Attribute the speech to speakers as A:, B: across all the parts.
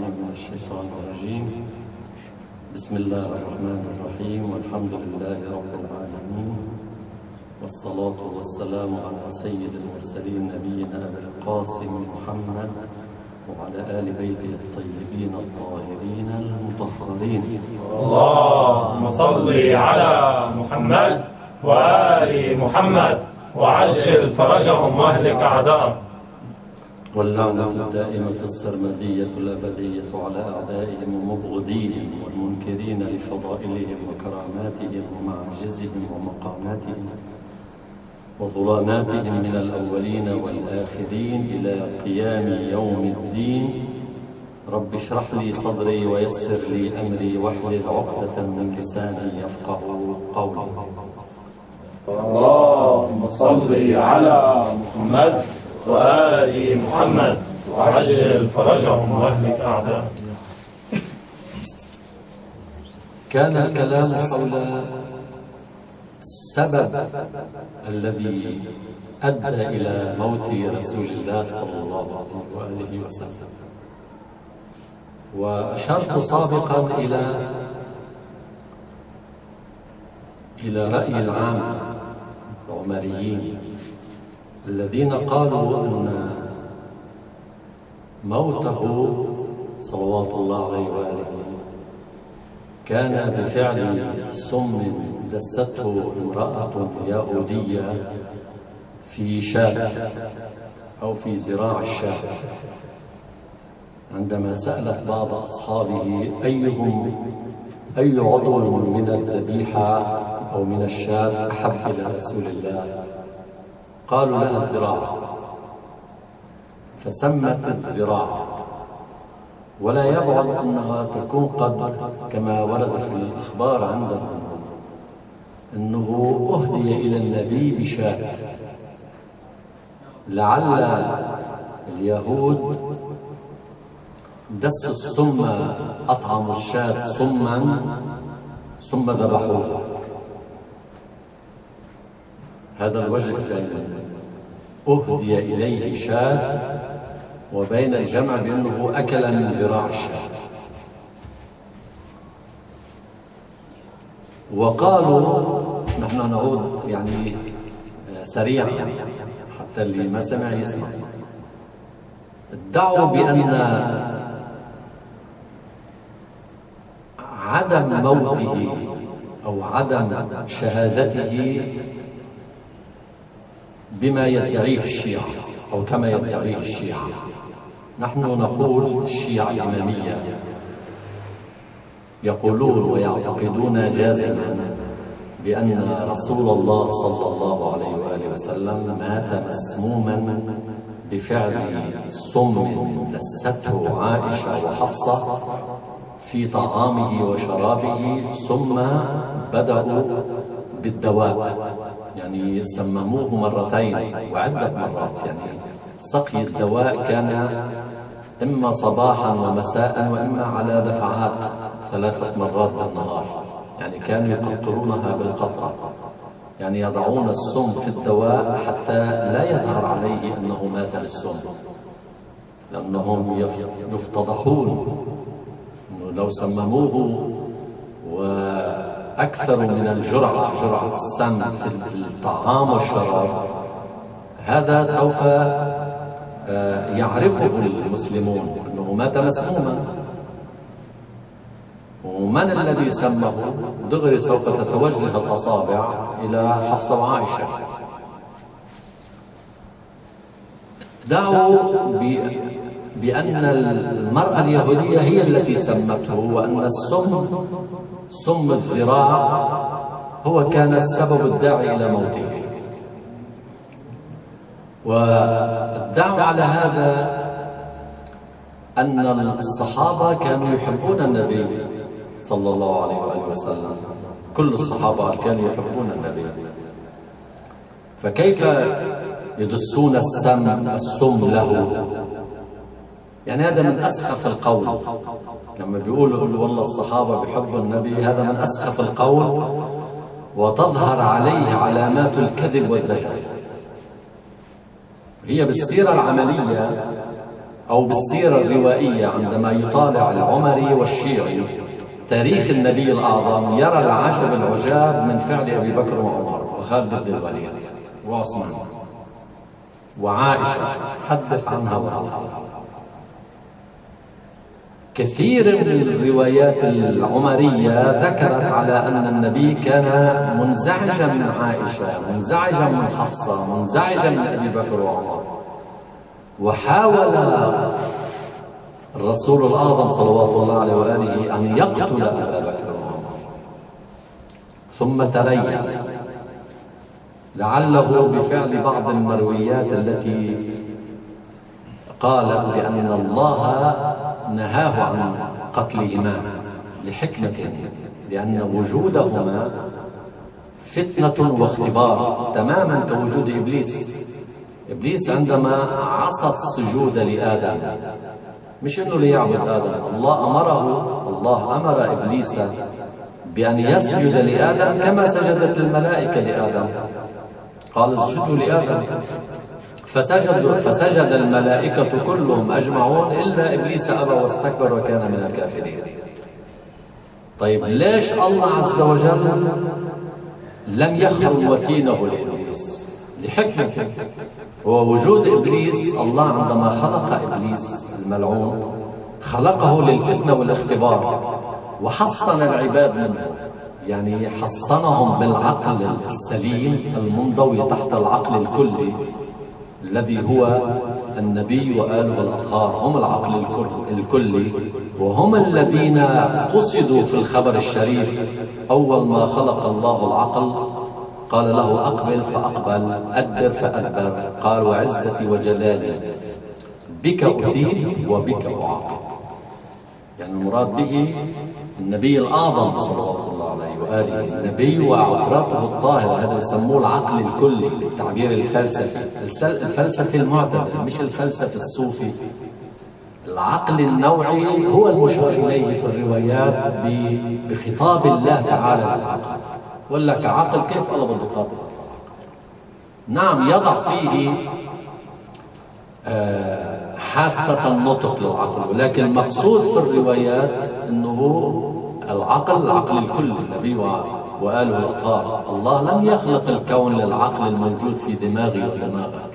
A: من الشيطان الرجيم. بسم الله الرحمن الرحيم، والحمد لله رب العالمين، والصلاة والسلام على سيد المرسلين نبينا أبي القاسم محمد وعلى آل بيته الطيبين الطاهرين المطهرين.
B: اللهم صل على محمد وآل محمد وعجل فرجهم واهلك أعداءهم.
A: واللعنة الدائمة السرمدية الأبدية على أعدائهم ومبغضيهم والمنكرين لفضائلهم وكراماتهم ومعاجزهم ومقاماتهم وظلاماتهم من الأولين والآخرين إلى قيام يوم الدين. رب اشرح لي صدري ويسر لي أمري واحلل عقدة من لساني يفقه قولي.
B: اللهم صل على محمد وآل محمد وعجل فرجهم واهلك أعداءهم.
A: كان الكلام حول السبب الذي أدى إلى موت رسول الله صلى الله عليه وسلم، وأشرت سابقا إلى رأي العامة العمريين الذين قالوا أن موته صلوات الله عليه وآله كان بفعل سم دسته امرأة يهودية في شاة أو في ذراع الشاة، عندما سألت بعض أصحابه أي عضو من الذبيحة أو من الشاة أحب إلى رسول الله، قالوا لها الذراع، فسمت الذراع. ولا يبعد أنها تكون قد كما ورد في الأخبار عندهم أنه أهدي إلى النبي بشاة، لعل اليهود دسوا السم، أطعموا الشاة سما ثم ذبحوها. هذا الوجه أهدي إليه شاة، وبين الجمع بأنه أكل من ذراع الشاة. وقالوا، نحن نعود يعني سريعا حتى اللي ما سمع يسمع، ادعوا بأن عدم موته أو عدم شهادته بما يدعيه الشيعة أو كما يدعيه الشيعة. نحن نقول الشيعة الإمامية يقولون ويعتقدون جازما بأن رسول الله صلى الله عليه وآله وسلم مات مسموما بفعل سم دسته عائشة وحفصة في طعامه وشرابه، ثم بدأوا بالدواء، يعني سمموه مرتين وعدة مرات. يعني سقي الدواء كان إما صباحا ومساء وإما على دفعات 3 مرات بالنهار، يعني كانوا يقطرونها بالقطرة، يعني يضعون السم في الدواء حتى لا يظهر عليه أنه مات بالسم، لأنهم يفتضحون أنه لو سمموه وأكثر من الجرعة، جرعة السم في الطعام والشراب، هذا سوف يعرفه المسلمون أنه مات مسموما. ومن الذي سمه؟ دغري سوف تتوجه الأصابع إلى حفصة وعائشة. دعوا بأن المرأة اليهودية هي التي سمته، وأن السم، سم الذراع، هو كان السبب الداعي إلى موته. وادعوا على هذا أن الصحابة كانوا يحبون النبي صلى الله عليه وآله وسلم، كل الصحابة كانوا يحبون النبي، فكيف يدسون السم له؟ يعني هذا من أسخف القول. لما بيقولوا والله الصحابة بيحبوا النبي، هذا من أسخف القول، وتظهر عليه علامات الكذب والدجل. هي بالسيرة العملية أو بالسيرة الروائية عندما يطالع العمري والشيعي تاريخ النبي الأعظم يرى العجب العجاب من فعل أبي بكر وعمر وخالد بن الوليد وعثمان وعائشة، حدث عنها وعنها. كثير من الروايات العمرية ذكرت على أن النبي كان منزعجا من عائشة، منزعجا من حفصة، منزعجا من أبي بكر وعمر، وحاول الرسول الأعظم صلوات الله عليه وآله أن يقتل أبا بكر وعمر، ثم تريث لعله بفعل بعض المرويات التي قالت بأن الله نهاه عن قتلهما لحكمة، لأن وجودهما فتنة واختبار تماما كوجود إبليس. إبليس عندما عصى السجود لآدم مش إنه ليعبد آدم، الله أمر إبليس بأن يسجد لآدم كما سجدت الملائكة لآدم، قال اسجدوا لآدم فسجد الملائكة كلهم أجمعون إلا إبليس أبى واستكبر وكان من الكافرين. طيب ليش الله عز وجل لم يخر وتينه لإبليس؟ لحكمة، ووجود إبليس الله عندما خلق إبليس الملعون خلقه للفتنة والاختبار، وحصن العباد منه، يعني حصنهم بالعقل السليم المنضوي تحت العقل الكلي الذي هو النبي وآله الأطهار، هم العقل الكلي، وهم الذين قصدوا في الخبر الشريف. أول ما خلق الله العقل قال له أقبل فأقبل، أدبر فأدبر، قال وعزتي وجلالي بك أثيب وبك أعاقب. يعني المراد به النبي الأعظم صلى الله عليه وآله، النبي وعترته الطاهرة، هذا يسموه العقل الكلي بالتعبير الفلسفي، الفلسفي المعتدل مش الفلسفي الصوفي. العقل النوعي هو المشار إليه في الروايات بخطاب الله تعالى للعقل. ولا كعقل كيف الله بده يخاطب؟ نعم يضع فيه حاسة النطق للعقل، ولكن المقصود في الروايات أنه العقل الكل، النبي وآله الأطهار. الله لم يخلق الكون للعقل الموجود في دماغي ودماغك.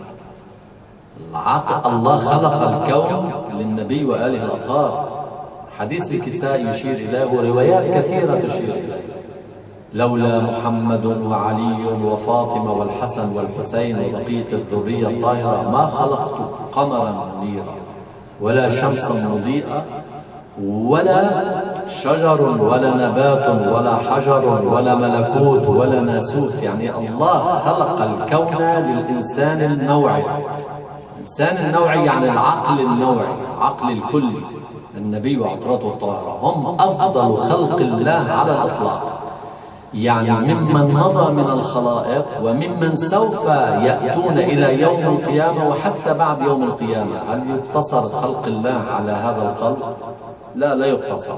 A: الله خلق الكون للنبي وآله الأطهار. حديث الكساء يشير إليه وروايات كثيرة تشير إليه: لولا محمد وعلي وفاطمة والحسن والحسين وبقية الذرية الطاهرة ما خلقت قمرا منيرا ولا شمسا مضيئة ولا شجر ولا نبات ولا حجر ولا ملكوت ولا ناسوت. يعني الله خلق الكون للإنسان النوعي. الإنسان النوعي يعني العقل النوعي، العقل الكلي. النبي وعترته الطاهرة هم أفضل خلق الله على الإطلاق، يعني ممن مضى من الخلائق وممن سوف يأتون إلى يوم القيامة وحتى بعد يوم القيامة. هل يقتصر خلق الله على هذا الخلق؟ لا يقتصر.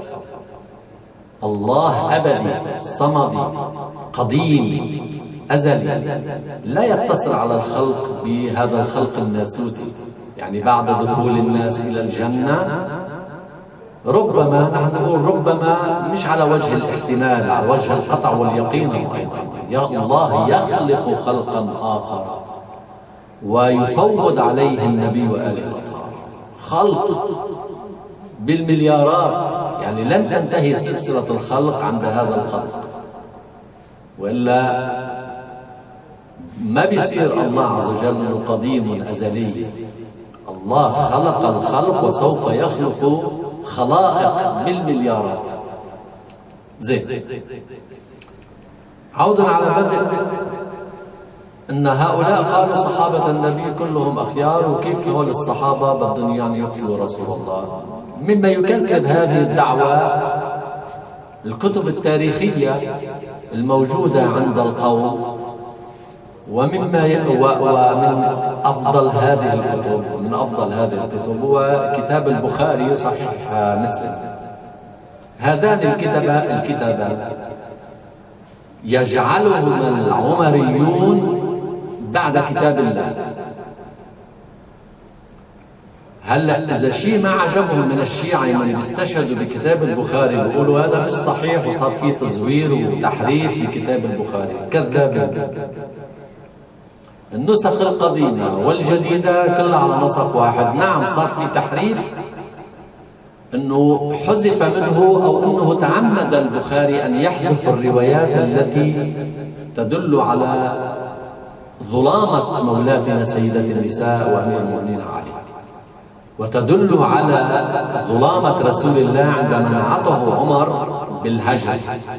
A: الله أبدي صمدي قديم أزلي، لا يقتصر على الخلق بهذا الخلق الناسوتي. يعني بعد دخول الناس إلى الجنة ربما، نحن نقول ربما مش على وجه الاحتمال، على وجه القطع واليقين أيضا، يا الله يخلق خلقا آخر ويفوض عليه النبي وآله الأطهار خلق بالمليارات. يعني لن تنتهي سلسلة الخلق عند هذا الخلق، وإلا ما بيصير الله عز وجل قديم أزلي. الله خلق الخلق وسوف يخلق خلائق بالمليارات. زين، عودا على بدء ان هؤلاء قالوا صحابة النبي كلهم اخيار، وكيف هول الصحابة بدهم يعني يقتلوا رسول الله. مما يكذب هذه الدعوة الكتب التاريخية الموجودة عند القوم، ومن أفضل هذه الكتب هو كتاب البخاري وصحيح مسلم. هذان الكتابان يجعلهما العمريون بعد كتاب الله. هلا إذا شيء ما عجبهم من الشيعة اللي بيستشهدوا بكتاب البخاري بيقولوا هذا مش صحيح وصار فيه تزوير وتحريف بكتاب البخاري، كذابين. النسخ القديمة والجديدة كلها على نسق واحد. نعم صار في تحريف، انه حذف منه او انه تعمد البخاري ان يحذف الروايات التي تدل على ظلامة مولاتنا سيدة النساء وأمير المؤمنين علي، وتدل على ظلامة رسول الله عندما نعته عمر بالهجر.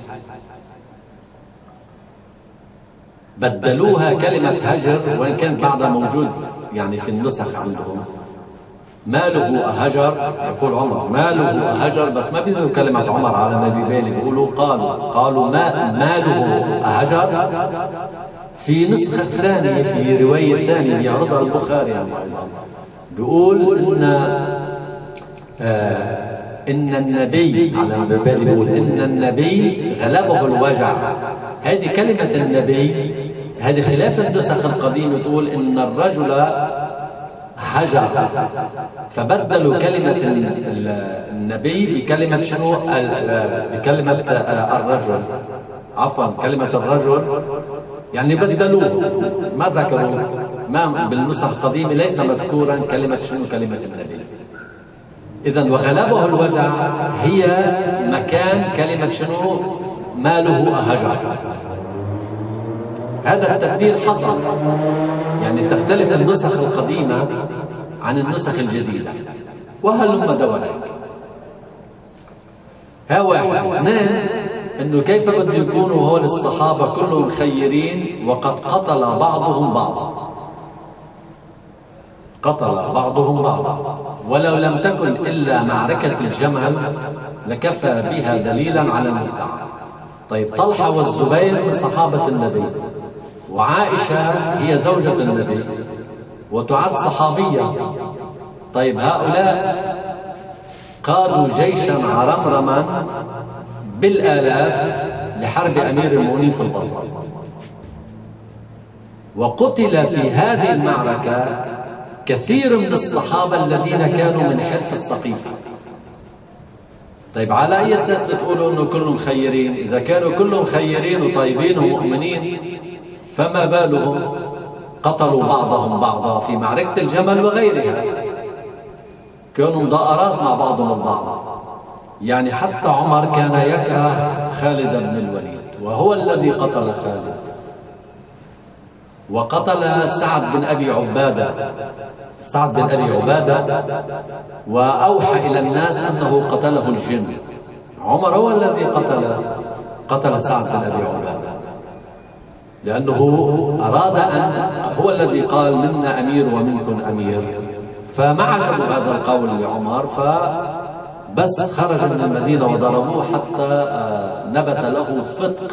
A: بدلوها كلمة هجر، وإن كان بعضها موجود يعني في النسخ عندهم. ماله هجر، يقول عمر ماله هجر، بس ما بيقولوا كلمة عمر على النبي بالي، بيقولوا قالوا ماله هجر. في نسخة ثانية، في رواية ثانية بيعرضها البخاري يعني بيقول إن النبي، على بالي بيقول إن النبي غلبه الوجع. هذه كلمة النبي، هذه خلاف النسخ القديمة تقول إن الرجل هجر، فبدلوا كلمة النبي بكلمة شنو؟ بكلمة الرجل، عفوا كلمة الرجل، يعني بدلوه، ما ذكروا، ما بالنسخ القديمة ليس مذكورا كلمة شنو؟ كلمة النبي. إذن وغلبه الوجع هي مكان كلمة شنو؟ ماله هجر. هذا التبديل حصل، يعني تختلف النسخ القديمة عن النسخ الجديدة. وهلم دورك. ها واحد. اثنين، انه كيف بده يكونوا هول الصحابة كلهم خيرين وقد قتل بعضهم بعضا. قتل بعضهم بعضا، ولو لم تكن إلا معركة الجمل لكفى بها دليلا على المدعى. طيب طلحة والزبير من صحابة النبي، وعائشة هي زوجة النبي وتعد صحابية. طيب هؤلاء قادوا جيشا عرمرما بالآلاف لحرب أمير المؤمنين في البصرة، وقتل في هذه المعركة كثير من الصحابة الذين كانوا من حلف السقيفة. طيب على أي أساس بتقولوا أنه كلهم خيرين؟ إذا كانوا كلهم خيرين وطيبين ومؤمنين فما بالهم قتلوا بعضهم بعضا في معركة الجمل وغيرها؟ كانوا مضاءرات مع بعضهم البعض. يعني حتى عمر كان يكره خالد بن الوليد، وهو الذي قتل خالد، وقتل سعد بن أبي عبادة، وأوحى إلى الناس أنه قتله الجن. عمر هو الذي قتل سعد بن أبي عبادة، لأنه أراد أن، هو الذي قال منا أمير ومنكم أمير، فما عجبه هذا القول لعمر، فبس خرج من المدينة وضربوه حتى نبت له فتق،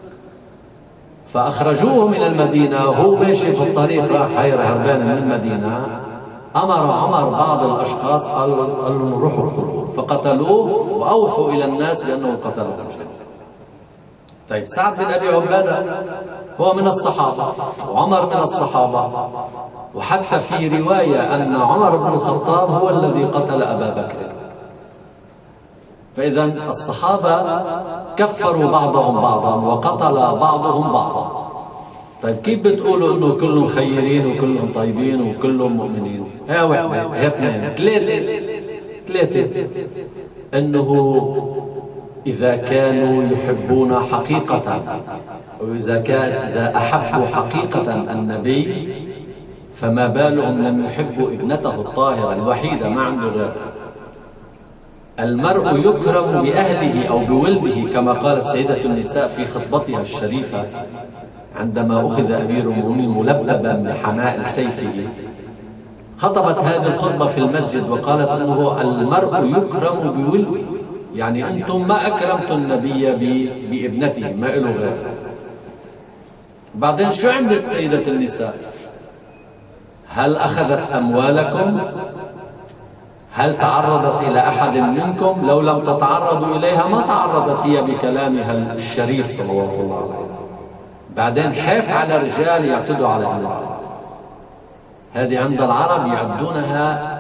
A: فأخرجوه من المدينة. وهو ماشي في الطريق راح هربان من المدينة، أمر عمر بعض الأشخاص قال لهم روحوا اقتلوه، فقتلوه وأوحوا إلى الناس بأنه قتله الجن. طيب سعد بن أبي عبادة هو من الصحابة وعمر من الصحابة، وحتى في رواية أن عمر بن الخطاب هو الذي قتل أبا بكر. فإذا الصحابة كفروا بعضهم بعضا وقتل بعضهم بعضا. طيب كيف بتقولوا انه كلهم خيرين وكلهم طيبين وكلهم مؤمنين؟ ها واحدة، ها اثنين، ثلاثة، انه اذا كانوا يحبون حقيقة، إذا أحبوا حقيقة النبي فما بالهم لم يحبوا ابنته الطاهرة الوحيدة ما عنده غيرها. المرء يكرم بأهله أو بولده، كما قالت سيدة النساء في خطبتها الشريفة عندما أخذ أمير المؤمنين ملببا بحماء سيفه. خطبت هذه الخطبة في المسجد وقالت أنه المرء يكرم بولده، يعني أنتم ما أكرمتم النبي بابنته، ما له غيرها. بعدين شو عملت سيدة النساء؟ هل أخذت أموالكم؟ هل تعرضت إلى أحد منكم؟ لو لم تتعرضوا إليها ما تعرضت هي بكلامها الشريف صلى الله عليه وسلم. بعدين حيف على رجال يعتدوا على امرأة. هذه عند العرب يعدونها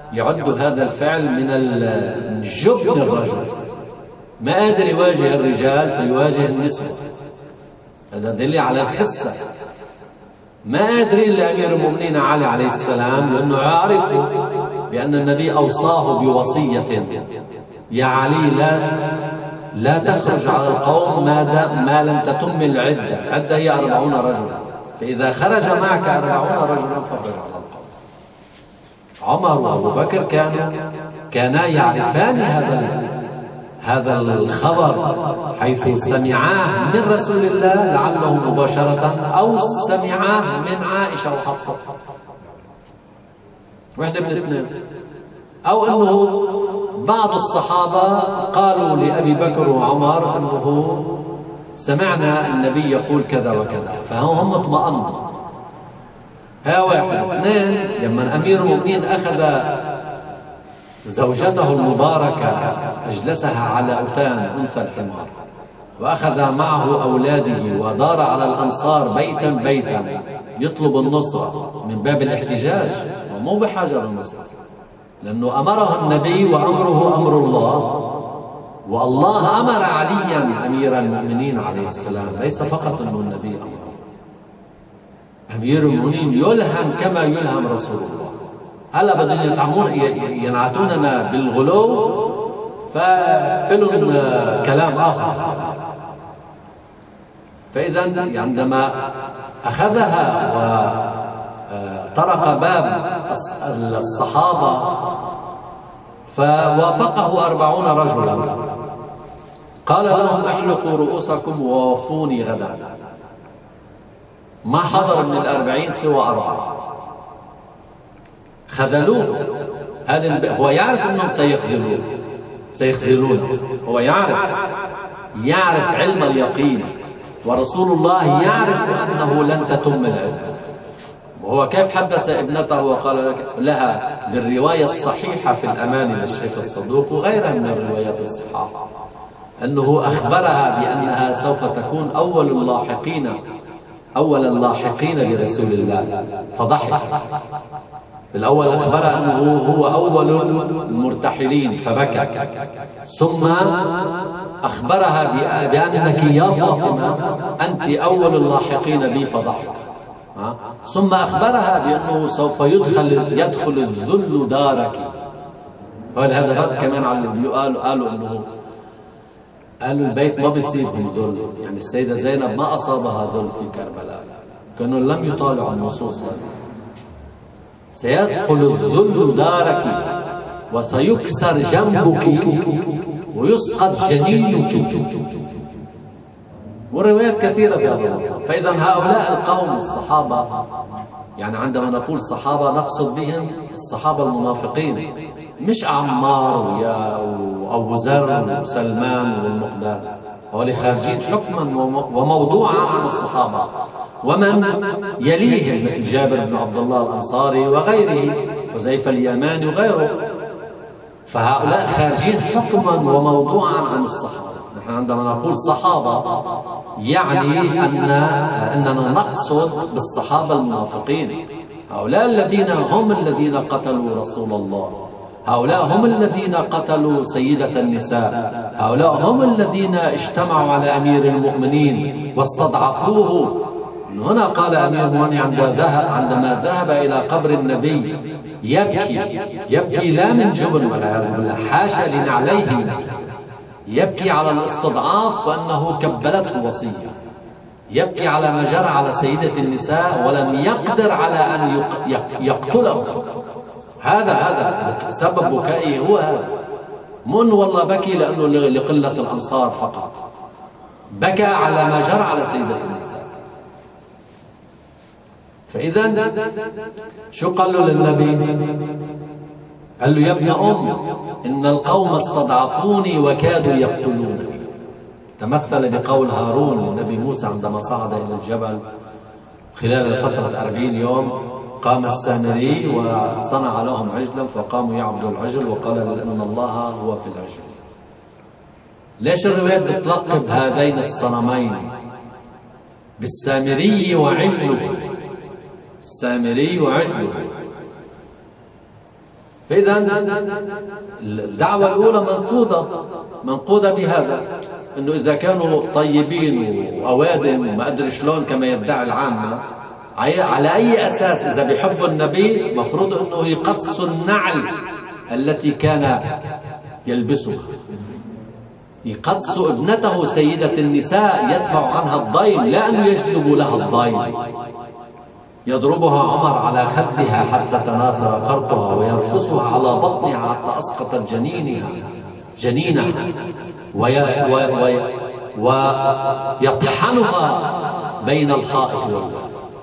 A: يعد هذا الفعل من جبن الرجل، ما قادر يواجه الرجال فيواجه النسوة. هذا دليل على الخسة. ما قادرين لأمير المؤمنين علي عليه السلام، لأنه عارفوا بأن النبي أوصاه بوصية: يا علي لا تخرج على القوم ما لم تتم العدة. عدة هي 40 رجلا، فإذا خرج معك 40 رجلا فاخرج على القوم. عمر وأبو بكر كانا يعرفان هذا الخبر، حيث سمعاه من رسول الله لعله مباشرة، أو سمعاه من عائشة وحفصة، واحدة من الاثنين، أو أنه بعض الصحابة قالوا لأبي بكر وعمر أنه سمعنا النبي يقول كذا وكذا، فهم اطمأنوا. ها واحد. اثنين، لما أمير المؤمنين أخذ زوجته المباركة أجلسها على أتان أنثى الحمار، وأخذ معه أولاده ودار على الأنصار بيتا بيتا يطلب النصرة من باب الاحتجاج، ومو بحاجة للنصرة، لأنه أمره النبي وأمره أمر الله، والله أمر عليا أمير المؤمنين عليه السلام، ليس فقط أنه النبي أمره. أمير المؤمنين يلهم كما يلهم رسول الله. هلا بدهم ينعتوننا بالغلو، فإلهم كلام آخر. فإذا عندما أخذها وطرق باب الصحابة فوافقه 40 رجلا، قال لهم: احلقوا رؤوسكم ووفوني غدا. ما حضر من 40 سوى 4. خذلوه. هو يعرف أنهم سيخذلونه، هو يعرف علم اليقين، ورسول الله يعرف أنه لن تتم العدة. وهو كيف حدث ابنته وقال لها بالرواية الصحيحة في الأمان للشيخ الصدوق وغيرها من الروايات الصحيحة، أنه أخبرها بأنها سوف تكون أول اللاحقين برسول الله، فضحك. بالأول أخبرها أنه هو أول المرتحلين فبكى، ثم أخبرها بأنك يا فاطمة أنت أول اللاحقين بي، فضحك. ثم أخبرها بأنه سوف يدخل الذل دارك. هذا رد كمان على اللي قالوا البيت ما بيصيبهم ذل، يعني السيدة زينب ما أصابها ذل في كربلاء، كانوا لم يطالعوا النصوص هذه. سيدخل الذل دارك وسيكسر جنبك ويسقط جنينك، وروايات كثيرة في هذا. فإذا هؤلاء القوم الصحابة، يعني عندما نقول صحابة نقصد بهم الصحابة المنافقين، مش عمار وأبو ذر وسلمان والمقداد، هؤلاء خارجين حكما وموضوعا عن الصحابة ومن يليهم، مثل جابر بن عبد الله الأنصاري وغيره، حذيفة اليماني وغيره. فهؤلاء خارجين حكما وموضوعا عن الصحابة. نحن عندما نقول صحابة يعني أننا نقصد بالصحابة المنافقين. هؤلاء هم الذين قتلوا رسول الله، هؤلاء هم الذين قتلوا سيدة النساء، هؤلاء هم الذين اجتمعوا على أمير المؤمنين واستضعفوه. من هنا قال أمير المؤمنين عندما ذهب إلى قبر النبي يبكي لا من جبن والعياذ بالله، حاشا لنعليه، يبكي على الاستضعاف وأنه كبلته وصية، يبكي على ما جرى على سيدة النساء ولم يقدر على أن يقتله. هذا سبب بكائه، هو هذا. من والله بكي لأنه لقلة الأنصار فقط، بكى على ما جرى على سيدة النساء. فإذا شو قال له للنبي؟ قال له: يا ابن إن القوم استضعفوني وكادوا يقتلونني. تمثل بقول هارون للنبي موسى عندما صعد إلى الجبل خلال فترة 40 يوم. قام السامري وصنع لهم عجلا فقاموا يعبدوا العجل، وقال إن الله هو في العجل. ليش الروايات بتلقب هذين الصنمين بالسامري وعجله؟ السامري وعجله. فإذا الدعوة الأولى منقودة بهذا، أنه إذا كانوا طيبين وأوادم وما أدري شلون كما يدعي العامة، على أي أساس إذا بيحبوا النبي مفروض أنه يقصوا النعل التي كان يلبسها، يقصوا ابنته سيدة النساء يدفع عنها الضيم، لا أن يجلبوا لها الضيم. يضربها عمر على خدها حتى تناثر قرطها، ويرفسها على بطنها حتى أسقطت جنينها ويطحنها بين الحائط والباب،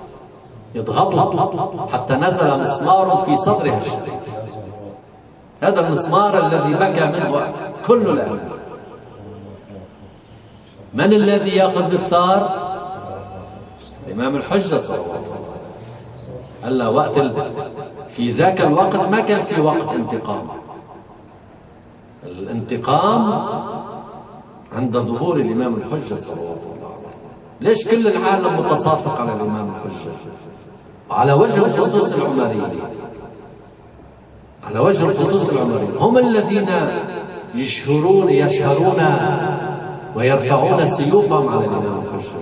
A: يضغطها حتى نزل مسمار في صدرها الشريف. هذا المسمار الذي بكى منه كل الأنبياء. من الذي يأخذ بالثار؟ الإمام الحجة صلى الله عليه وسلم. هلا في ذاك الوقت ما كان في وقت انتقام. الانتقام عند ظهور الإمام الحجة صلى الله عليه وسلم. ليش كل العالم متصافق على الإمام الحجة؟ على وجه الخصوص العمري، على وجه الخصوص العمري هم الذين يشهرون ويرفعون سيوفهم على الإمام الحجة.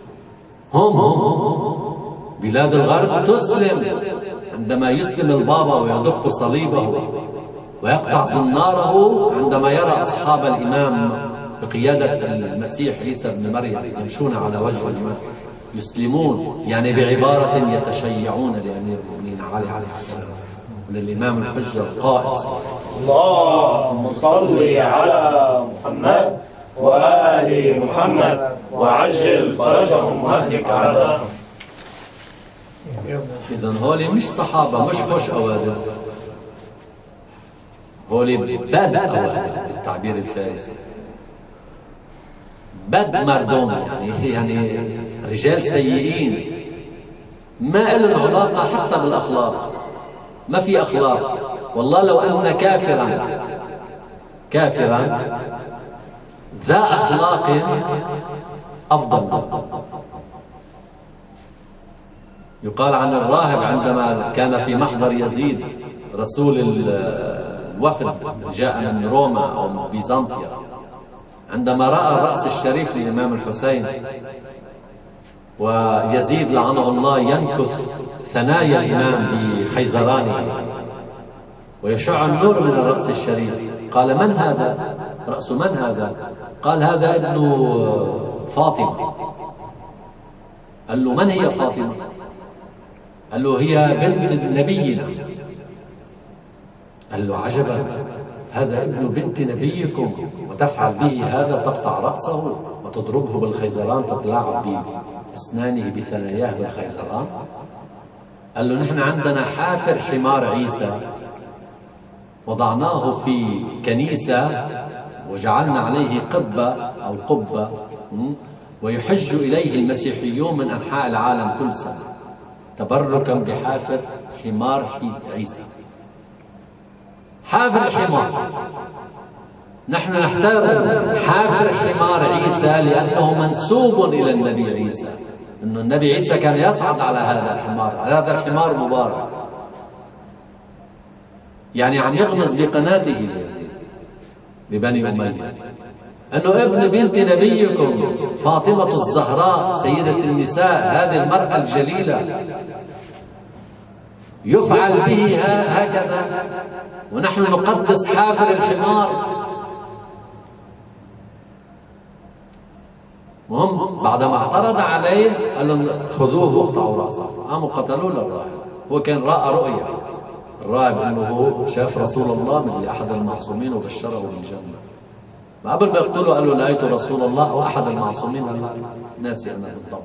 A: هم بلاد الغرب تسلم عندما يسلم البابا ويدق صليبه ويقطع زناره عندما يرى أصحاب الإمام بقيادة المسيح عيسى بن مريم يمشون على وجه الماء يسلمون، يعني بعبارة يتشيعون لأمير المؤمنين علي عليه السلام وللإمام الحجة القائد.
B: اللهم صل على محمد وآل محمد وعجل فرجهم واهلك أعداءهم.
A: إذن هولي مش صحابة، مش خوش أوادم، هولي بد أوادم بالتعبير الفارسي، بد مردوم، يعني رجال سيئين ما لهم علاقة حتى بالأخلاق، ما في أخلاق. والله لو أن كافرا ذا أخلاق أفضل. يقال عن الراهب عندما كان في محضر يزيد رسول الوفد جاء من روما أو من بيزنطيا، عندما رأى الرأس الشريف للإمام الحسين ويزيد لعنه الله ينكث ثنايا الإمام بخيزرانه ويشع النور من الرأس الشريف، قال من هذا؟ رأس من هذا؟ قال هذا ابن فاطمة. قال له من هي فاطمة؟ قال له هي بنت نبينا. قال له عجبا، هذا ابن بنت نبيكم وتفعل به هذا، تقطع رأسه وتضربه بالخيزران، تتلاعب بأسنانه بثناياه بالخيزران. قال له نحن عندنا حافر حمار عيسى وضعناه في كنيسة وجعلنا عليه قبة ويحج إليه المسيحيون من أنحاء العالم كل سنة تبركا بحافر حمار عيسى. حافر الحمار، نحن نحترم حافر حمار عيسى لأنه منسوب إلى النبي عيسى، أن النبي عيسى كان يصعد على هذا الحمار، على هذا الحمار مبارك، يعني عم يغمز بقناته يزيد ببني أمية، أنه ابن بنت نبيكم فاطمة الزهراء سيدة النساء، هذه المرأة الجليلة يفعل به هكذا، ونحن نقدس حافر الحمار. وهم بعدما اعترض عليه قال لهم خذوه واقطعوا رأسه، قاموا قتلوا له الراهب. هو كان رأى رؤيا الراهب انه هو شاف رسول الله مثل احد المعصومين وبشره بالجنه. ما قبل ما يقتله قال له لقيت رسول الله او احد المعصومين، ناسي انا بالضبط،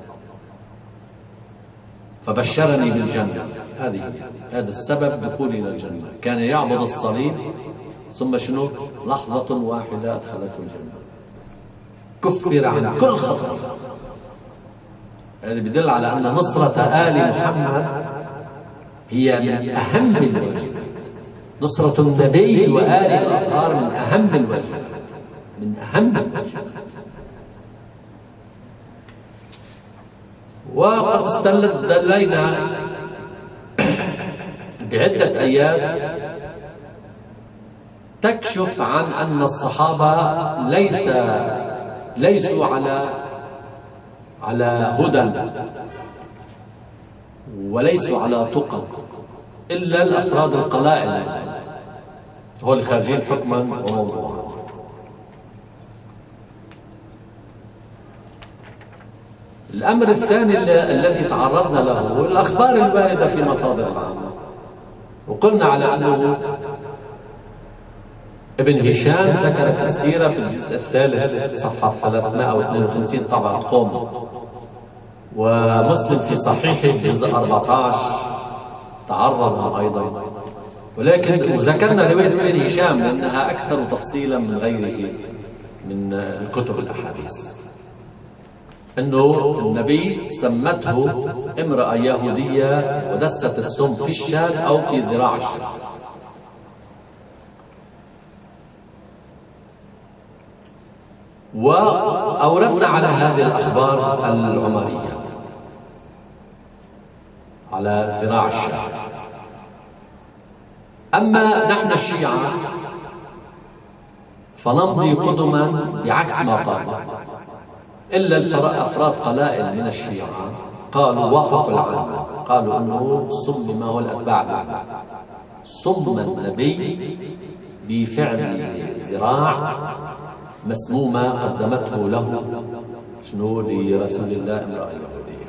A: فبشرني بالجنه. هذا السبب دخولي الى الجنه. كان يعبد الصليب ثم شنو؟ لحظه واحده ادخلته الجنه، كفر عن كل خطأ. هذا بدل على أن نصرة آل محمد هي من أهم الواجبات. نصرة النبي وآله الأطهار من أهم الواجبات، من أهم الواجبات. وقد استدلينا بعدة آيات تكشف عن أن الصحابة ليسوا على هدى وليسوا على تقى، إلا الأفراد القلائل هو الخارجين حكما وموضوعا. الأمر الثاني الذي تعرضنا له هو الأخبار الواردة في مصادر العامة، وقلنا على أنه ابن هشام ذكر في السيرة في الجزء الثالث صفحة 352 طبعة قوم، ومسلم في صحيحه الجزء 14 تعرض أيضا، ولكن وذكرنا رواية ابن هشام لأنها أكثر تفصيلا من غيره من الكتب الأحاديث، أنه النبي سمته امرأة يهودية ودست السم في الشاة أو في ذراع الشاة. وأوردنا على هذه الأخبار العمرية على ذراع الشاة. أما نحن الشيعة فنمضي قدما بعكس ما قال، إلا الأفراد قلائل من الشيعة قالوا وافقوا العامة، قالوا أنه صم ما هو الأتباع صم النبي بفعل ذراع مسمومة قدمته له شنو لرسول الله امرأة يهودية.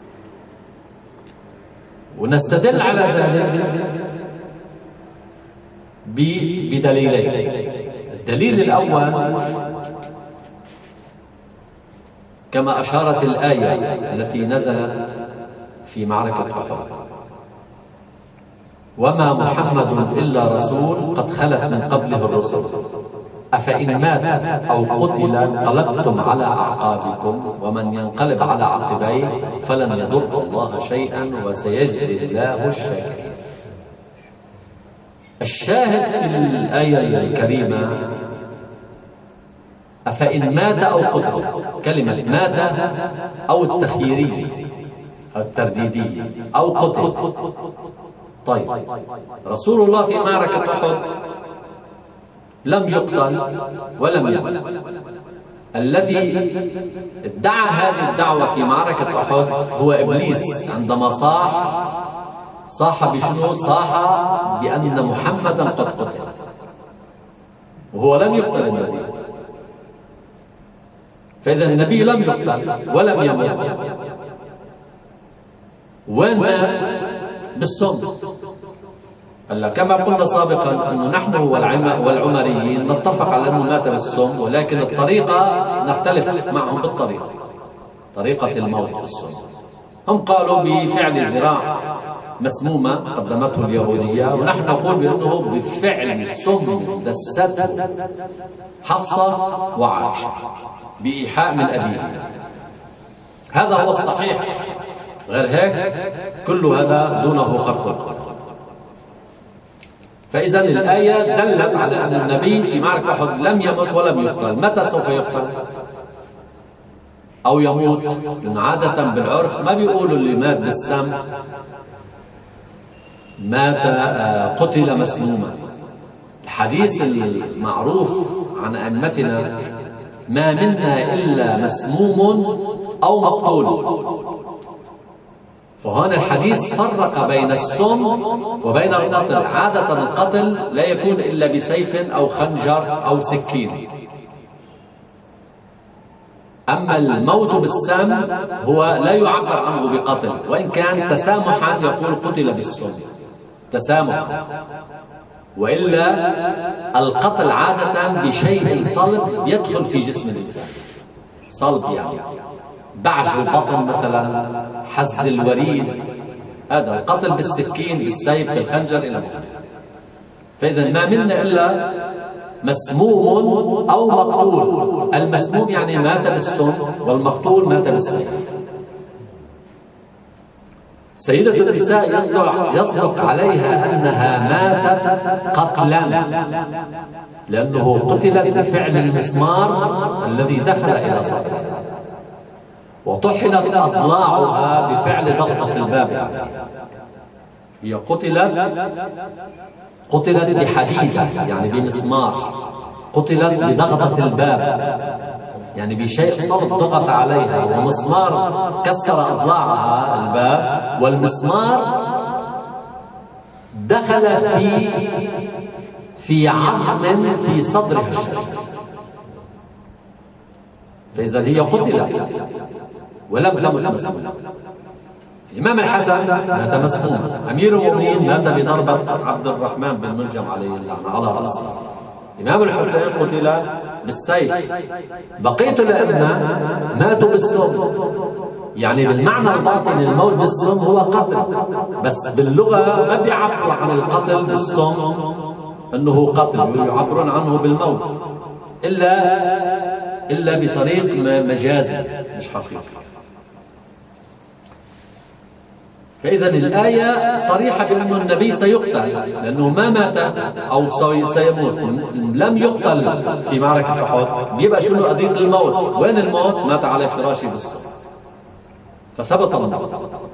A: ونستدل على ذلك بدليلين. الدليل الأول كما أشارت الآية التي نزلت في معركة أحد: وما محمد إلا رسول قد خلت من قبله الرسل أفإن مات أو قتل انقلبتم على أعقابكم ومن ينقلب على عقبيه فلن يضر الله شيئا وسيجزي الله الشاكرين. الشاهد في الآية الكريمة أفإن مات أو قتل، كلمة مات أو التخييرية أو الترديدية أو قتل. طيب رسول الله في معركة أحد لم يقتل ولم يمت. الذي ادعى هذه الدعوة في معركة أحد هو إبليس، عندما صاح بشنو؟ صاح بأن محمدا قد قتل، وهو لم يقتل النبي. فإذا النبي لم يقتل ولم يمت، وين مات؟ بالسم. هلا كما قلنا سابقا أنه نحن والعمريين نتفق على أنه مات بالسم، ولكن الطريقة نختلف معهم بالطريقة، طريقة الموت بالسم. هم قالوا بفعل ذراع مسمومة قدمته اليهودية، ونحن نقول بأنه بفعل سم دسته حفصة وعائشة بإيحاء من أبيه. هذا هو الصحيح، غير هيك كل هذا دونه خرق. فإذا الآية دلت على أن النبي في معركة أحد لم يمت ولم يقتل. متى سوف يقتل أو يموت؟ لأن عادة بالعرف ما بيقولوا اللي مات بالسم مات قتل مسموما. الحديث المعروف عن أئمتنا: ما منا إلا مسموم أو مقتول. فهنا الحديث فرق بين السم وبين القتل. عادة القتل لا يكون إلا بسيف أو خنجر أو سكين، أما الموت بالسم هو لا يعبر عنه بقتل، وإن كان تسامحا يقول قتل بالسم تسامحا، وإلا القتل عادة بشيء صلب يدخل في جسم الإنسان، صلب يعني بعج البطن مثلا، حز الوريد، هذا القتل بالسكين بالسيف بالخنجر إلى آخره. فإذا ما منا إلا مسموم أو مقتول. المسموم يعني مات بالسم، والمقتول مات بالسيف. سيدة النساء يصدق عليها أنها ماتت قتلا، لأنه قتلت بفعل المسمار الذي دخل إلى صدرها، وطحنت أضلاعها بفعل ضغطة الباب. هي قتلت بحديدة يعني بمسمار، قتلت بضغطة الباب يعني بشيء صلب ضغط عليها، ومسمار كسر أضلاعها الباب، والمسمار دخل في عظم في صدرها الشريف، فإذا هي قتلت ولم تمت مسمومة. الإمام الحسن مات مسموما، أمير المؤمنين مات بضربة عبد الرحمن بن ملجم عليه اللعنة على رأسه. الإمام الحسين قتل بالسيف. بقية الأئمة ماتوا بالسم، يعني بالمعنى الباطني الموت بالسم هو قتل، بس باللغة ما بيعبروا عن القتل بالسم أنه قتل، يعبرون عنه بالموت إلا بطريق مجازي مش حقيقي. فإذا الآية صريحة بأن النبي سيقتل، لأنه ما مات أو سيموت، لم يقتل في معركة أحد، بيبقى شنو قضية الموت؟ وين الموت؟ مات على فراشه بالسم، فثبت الموت.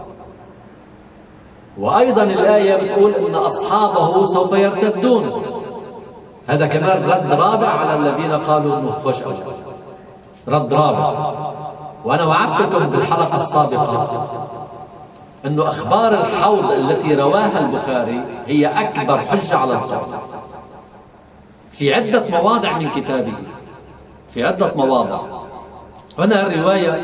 A: وأيضا الآية بتقول أن أصحابه سوف يرتدون، هذا كمان رد رابع على الذين قالوا أنه خوش أوجه، رد رابع. وأنا وعدتكم بالحلقة السابقة أنه أخبار الحوض التي رواها البخاري هي أكبر حجة على القرآن في عدة مواضع من كتابه، في عدة مواضع. هنا الرواية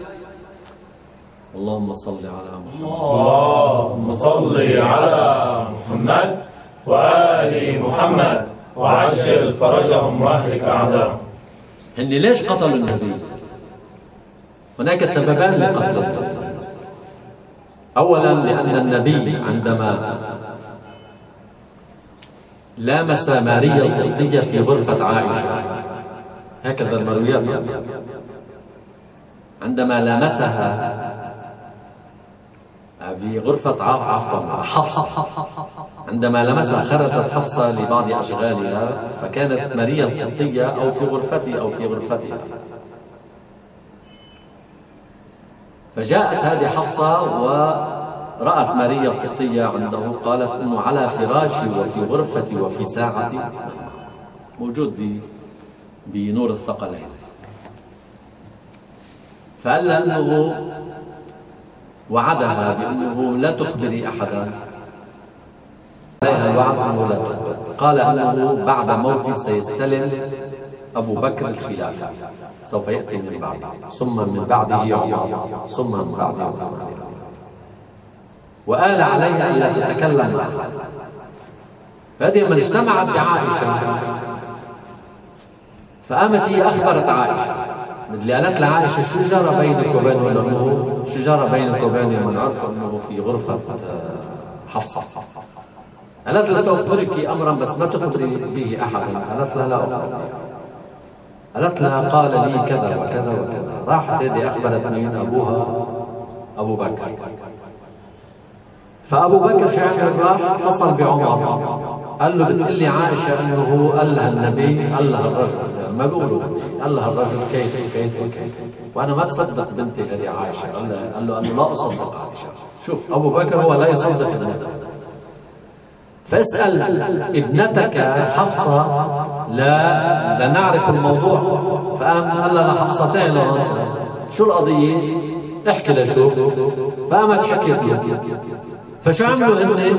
A: اللهم صل على محمد،
B: اللهم صل على محمد وآل محمد وعجل فرجهم واهلك أعداءهم.
A: هن ليش قتلوا النبي؟ هناك سببان لقتل النبي. أولا لأن النبي عندما لامس ماريا القبطية في غرفة عائشة، هكذا المرويات، عندما لامسها بغرفة حفصة، عندما لمسها خرجت حفصة لبعض أشغالها، فكانت ماريا القبطية أو في غرفتها، فجاءت هذه حفصة ورأت ماريا القبطية عنده، قالت إنه على فراشي وفي غرفتي وفي ساعتي، موجود بنور الثقلين. فقال لها أنه وعدها بأنه لا تخبري أحدا، عليها الوعد أنه لا تخبر. قال أنه بعد موتي سيستلم أبو بكر الخلافة، سوف يأتي من بعده، ثم من بعده عمر، ثم من بعده عثمان، وآل عليها أن لا تتكلم معها. فهذه من اجتمعت بعائشة، فقامت هي أخبرت عائشة، مثل قالت لعائشة شو جرى بينك وبينه، لأنه شو جرى بينك وبينه من عرف أنه في غرفة حفصة. قالت لها سأخبرك أمرا بس ما تخبري به أحدا. قالت لها لا أخبر. قالت لها قال لي كذا وكذا وكذا. راحت هذه أخبرت مين؟ أبوها أبو بكر. فأبو بكر شو عمل؟ راح اتصل بعمر، قال له بتقول لي عائشة أنه قال لها النبي، قال لها الرجل، يعني ما بيقولوا قال لها الرجل كيف وكيف وكيف، وأنا ما بصدق بنتي هذه عائشة. قال له أنا لا أصدق عائشة. شوف أبو بكر هو لا يصدق ابنته. فاسأل ابنتك حفصة لا نعرف الموضوع. فقام قال لها حفصة تعالى شو القضية؟ احكي لشوف. فقامت حكيت له. فشو عملوا هن؟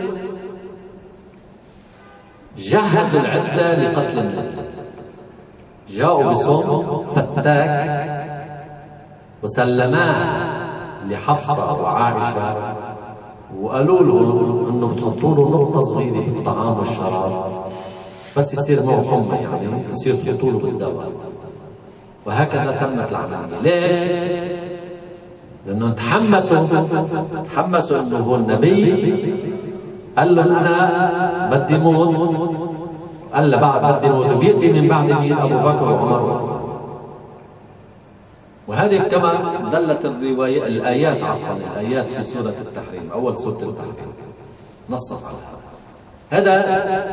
A: جهزوا العدة لقتل النبي، جاءوا بصوم فتاك وسلماه لحفصة وعائشة، وقالوا له انه بتحطوا له نقطة صغيرة في الطعام والشراب بس يصير معه حمى، يعني يصير يحطوا له بالدواء. وهكذا تمت العملية. ليش؟ لأنه تحمسوا انه هو النبي، قال له انا بدي موت، قال له بعد بدي موت، بيأتي من بعد مين؟ ابو بكر وعمر وعثمان. وهذه كما دلت الرواية الآيات الآيات في سورة التحريم، أول سورة التحريم نصت على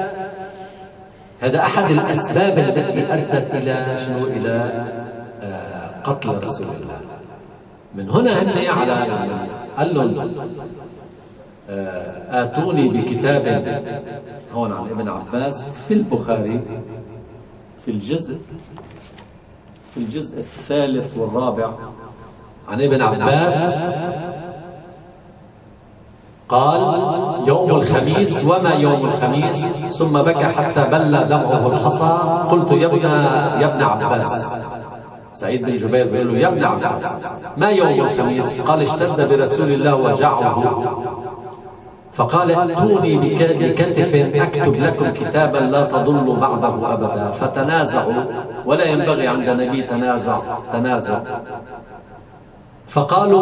A: هذا أحد الأسباب التي أدت إلى شنو؟ إلى قتل رسول الله. من هنا هن على قال لهم آتوني بكتاب هون عن ابن عباس في البخاري في الجزء الثالث والرابع عن ابن عباس قال: يوم الخميس وما يوم الخميس؟ ثم بكى حتى بل دمعه الحصى. قلت: يا ابن عباس. سعيد بن جبير بيقول له: يا ابن عباس، ما يوم الخميس؟ قال: اشتد برسول الله وجعه، فقال: ائتوني بكتف أكتب لكم كتابا لا تضلوا بعده أبدا. فتنازعوا، ولا ينبغي عند نبي تنازع. فقالوا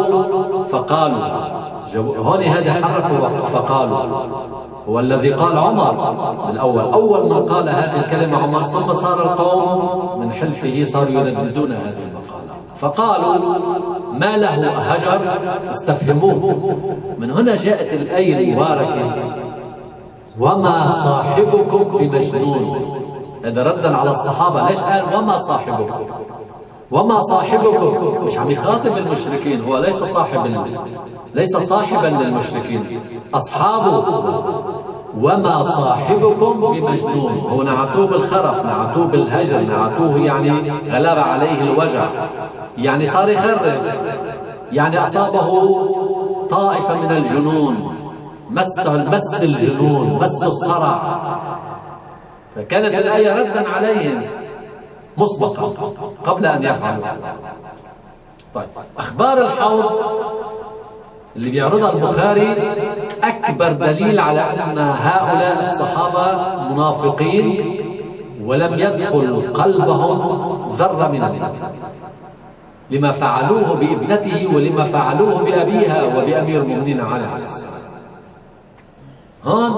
A: هون هذا حرفوا. فقالوا، هو الذي قال عمر الأول، أول من قال هذه الكلمة عمر، ثم صار القوم من حلفه صاروا يرددون هذه المقالة. فقالوا: ما له هجر؟ استفهموه. من هنا جاءت الآية المباركة: وما صاحبكم بمجنون. هذا ردا على الصحابة. ليش قال وما صاحبكم؟ وما صاحبكم مش عم يخاطب المشركين، هو ليس صاحبا للمشركين، أصحابه. وما صاحبكم بمجنون، هو نعتوه بالخرف، نعتوه بالهجر، نعتوه يعني غلب عليه الوجع، يعني صار يخرف، يعني أصابه طائفة من الجنون، مس الجنون، مس الصرع. فكانت الآية ردا عليهم مسبقا قبل أن يفعلوا. طيب، أخبار الحوض اللي بيعرضها البخاري أكبر دليل على أن هؤلاء الصحابة منافقين ولم يدخل قلبهم ذرة من الإيمان، لما فعلوه بابنته ولما فعلوه بأبيها وبأمير المؤمنين عليه السلام. هون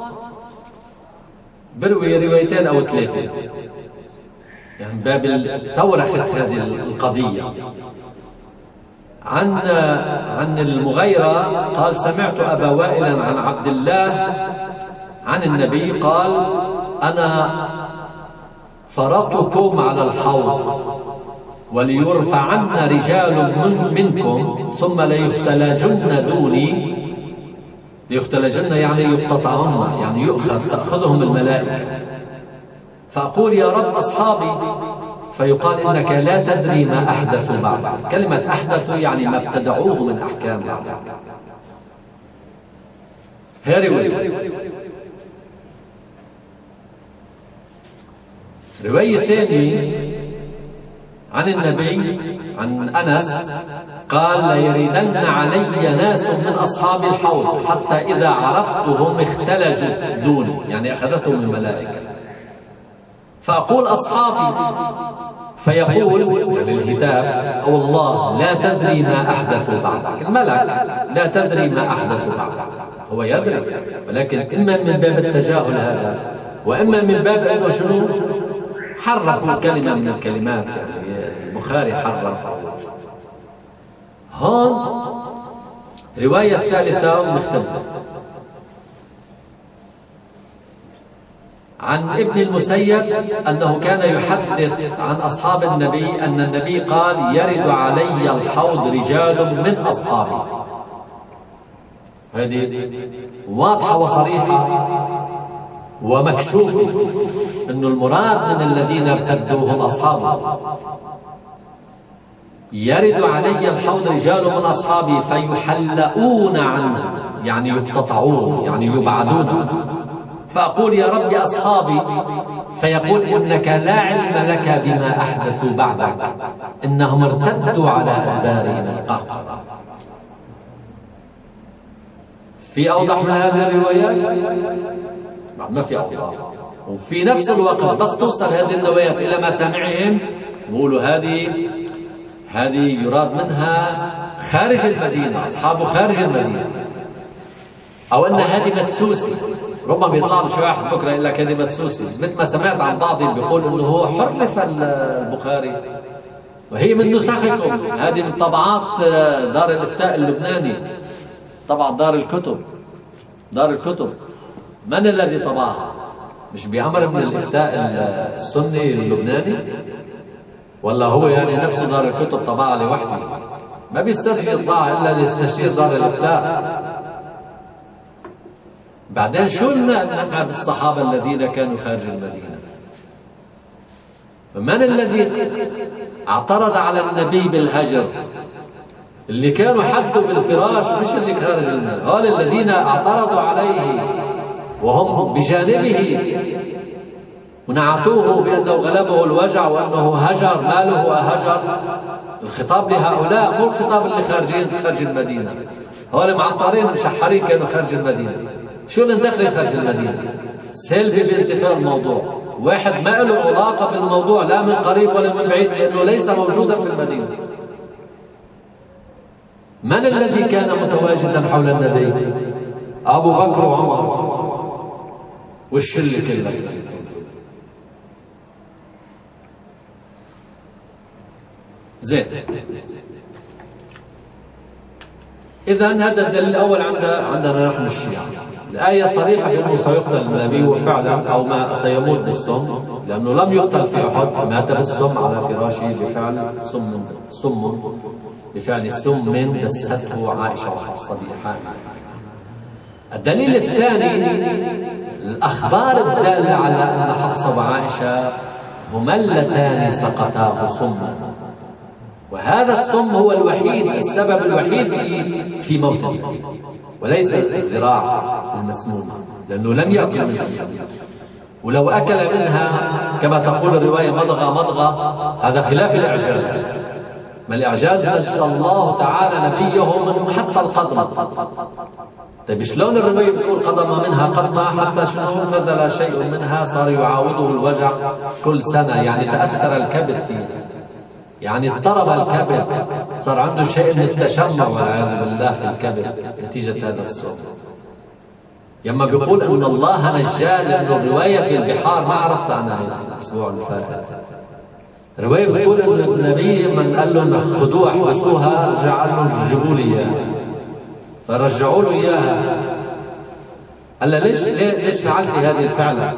A: بروي روايتين أو ثلاثة يعني باب تورخت هذه القضية. عن المغيرة قال: سمعت أبا وائل عن عبد الله عن النبي قال: أنا فرطكم على الحوض وليرفعن رجال منكم ثم ليختلجن دوني. ليختلجن يعني يقتطعن، يعني تأخذهم الملائكة. فأقول: يا رب أصحابي. فيقال: إنك لا تدري ما أحدثوا بعدك. كلمة أحدثوا يعني ما ابتدعوه من أحكام بعدك. رواية ثانية عن النبي عن أنس قال: ليردن علي ناس من أصحاب الحوض حتى إذا عرفتهم اختلجوا دوني، يعني أخذتهم الملائكة. فأقول: أصحابي. فيقول يعني الهتاف أو الله: لا تدري ما أحدثوا بعدك. الملك لا تدري ما أحدثوا بعدك، هو يدري، ولكن إما من باب التجاهل هذا، وإما من باب أنه شنو حرفوا كلمة من الكلمات، يعني البخاري حرف. هون رواية الثالثة مختلفة عن ابن المسيب أنه كان يحدث عن أصحاب النبي أن النبي قال: يرد علي الحوض رجال من أصحابي. هذه واضحة وصريحة ومكشوفة أن المراد من الذين ارتدوا هم أصحابه. يرد علي الحوض رجال من أصحابي فيحلؤون عنه، يعني يقتطعون، يعني يبعدون. فأقول: يا رب أصحابي. فيقول: إنك لا علم لك بما أحدثوا بعدك، إنهم ارتدوا على أدبارهم القهقرة. في أوضح من هذه الروايات؟ ما في أوضح. وفي نفس الوقت بس توصل هذه الروايات إلى مسامعهم بيقولوا هذه يراد منها خارج المدينة، أصحابه خارج المدينة، أو أن هذه مدسوسة. ربما بيطلع له شي واحد بكرة يقول لك هذه مدسوسة، مثل ما سمعت عن بعضهم بيقول إنه هو حرف البخاري وهي من نسخكم، هذه من طبعات دار الإفتاء اللبناني، طبعا دار الكتب. من الذي طبعها؟ مش بأمر من الإفتاء السني اللبناني؟ ولا هو يعني نفس دار الكتب طبعها لوحده؟ ما بيسترجي يطبعها إلا ليستشير دار الإفتاء. بعدين شو لنا بالصحابة الذين كانوا خارج المدينة؟ فمن الذي اعترض على النبي بالهجر؟ اللي كانوا حدوا بالفراش، مش اللي خارج المدينة. هؤلاء الذين اعترضوا عليه وهم بجانبه ونعتوه بأنه غلبه الوجع وأنه هجر، ما له هجر. الخطاب لهؤلاء، مو الخطاب اللي خارج المدينة. هؤلاء معطرين مشحرين كانوا خارج المدينة. شو اللي ندخل خارج المدينة؟ سلبي بانتفاء الموضوع، واحد ما له علاقة بالموضوع لا من قريب ولا من بعيد، لأنه ليس موجودا في المدينة. من الذي كان متواجدا حول النبي؟ أبو بكر وعمر والشلة كلها. زين. إذا هذا الدليل الأول عندنا نحن الشيعة. الآية صريحة في أنه سيقتل النبي، وفعلا أو ما سيموت بالسم، لأنه لم يقتل في أحد، مات بالسم على فراشه بفعل بفعل سم دسته عائشة وحفصة بحامل. الدليل الثاني الأخبار الدالة على أن حفصة وعائشة هملتان سقطاه سما، وهذا السم هو الوحيد، السبب الوحيد في موته، وليس الذراع المسمومة، لأنه لم يأكل منها. ولو أكل منها كما تقول الرواية مضغة، هذا خلاف الإعجاز. ما الإعجاز نجى الله تعالى نبيه من حتى القضمة. طيب شلون الرواية بتقول قضم منها قضمة حتى شنو نزل شيء منها صار يعاوده الوجع كل سنة، يعني تأثر الكبد فيه، يعني اضطرب الكبد، صار عنده شيء من التشمع والعياذ بالله في الكبد نتيجة هذا السم. يما بيقول أن الله نجاه، لأنه الرواية في البحار ما عرفت عنها الأسبوع اللي فات. الرواية بتقول أن النبي من قال لهم خذوها احبسوها رجع لهم جيبوا لي إياها، فرجعوا له إياها. قال له ليش فعلتي هذه الفعلة؟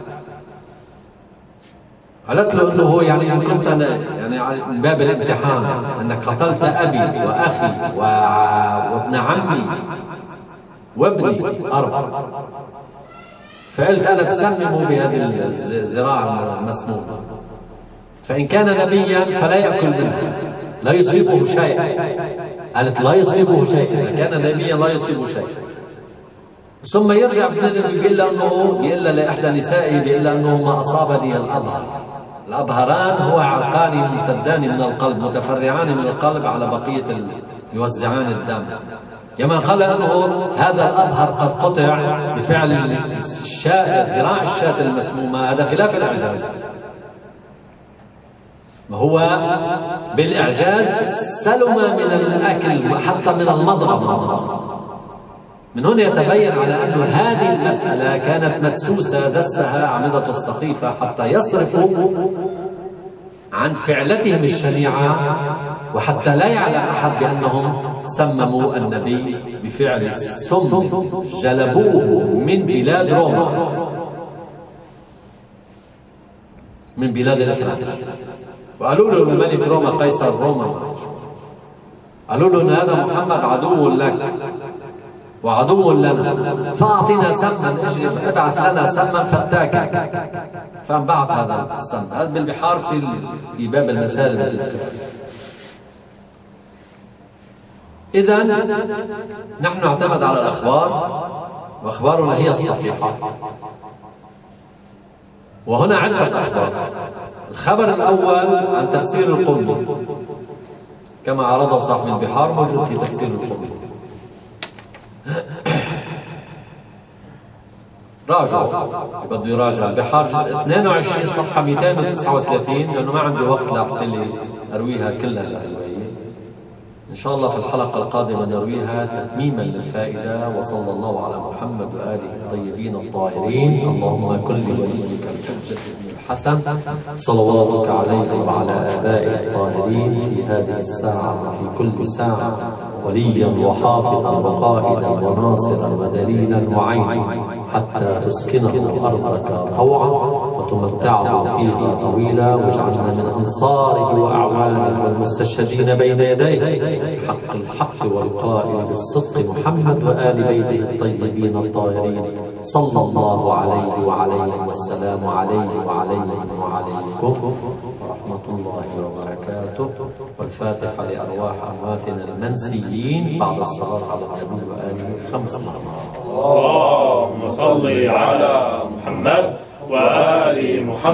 A: قالت له انه هو يعني ان كنت انا يعني من باب الامتحان انك قتلت ابي واخي وابن عمي وابني اربعه، فقلت انا بسممه بهذه الزراعه المسمومه، فان كان نبيا فلا ياكل منها لا يصيبه شيء. قالت لا يصيبه شيء، إذا كان نبيا لا يصيبه شيء. ثم يرجع ابن النبي بيقول له لإحدى نسائه بيقول له أنه ما أصابني الأبهر. الأبهران هو عرقان يمتدان من القلب، متفرعان من القلب على بقية يوزعان الدم. يما قال أنه هذا الأبهر قد قطع بفعل الشاة، ذراع الشاة المسمومة، هذا خلاف الإعجاز. ما هو بالإعجاز سلم من الأكل وحتى من المضغة. من هنا يتبين على أن هذه المسألة كانت مدسوسة دسها عمدة السقيفة حتى يصرفوا عن فعلتهم الشنيعة، وحتى لا يعلم أحد بأنهم سمموا النبي بفعل السم جلبوه من بلاد روما، من بلاد الإفراط. وقالوا له الملك روما قيصر روما، قالوا له أن هذا محمد عدو لك وعدو لنا، فأعطينا سما، ابعث لنا سما فتاكا. فانبعث هذا السم. هذا بالبحار في باب المساجد. إذا نحن نعتمد على الأخبار، وأخبارنا هي الصحيحة. وهنا عدة أخبار. الخبر الأول عن تفسير القرطبي كما عرضه صاحب البحار، موجود في تفسير القرطبي. راجع بده يراجع البحار جزء 22 صفحة 239، لأنه ما عندي وقت لأحتلي أرويها كلها الرواية. إن شاء الله في الحلقة القادمة نرويها تتميما للفائدة. وصلى الله على محمد وآله الطيبين الطاهرين. اللهم كن لوليك الحجة بن الحسن صلواتك عليه وعلى آبائه الطاهرين في هذه الساعة وفي كل ساعة وليا وحافظا وقائدا وناصرا ودليلا وعينا، حتى تسكنه أرضك طوعا وتمتعه فيه طويلا، واجعلنا من أنصاره وأعوانه والمستشهدين بين يديه حق الحق والقائل بالصدق محمد وآل بيته الطيبين الطاهرين صلى الله عليه وعليهم، والسلام عليه وعليهم وعليكم ورحمة الله وبركاته. والفاتحة لأرواح أمواتنا المنسيين بعد الصلاة على النبي وآله 5 مرات.
B: اللهم صل على محمد وآل محمد.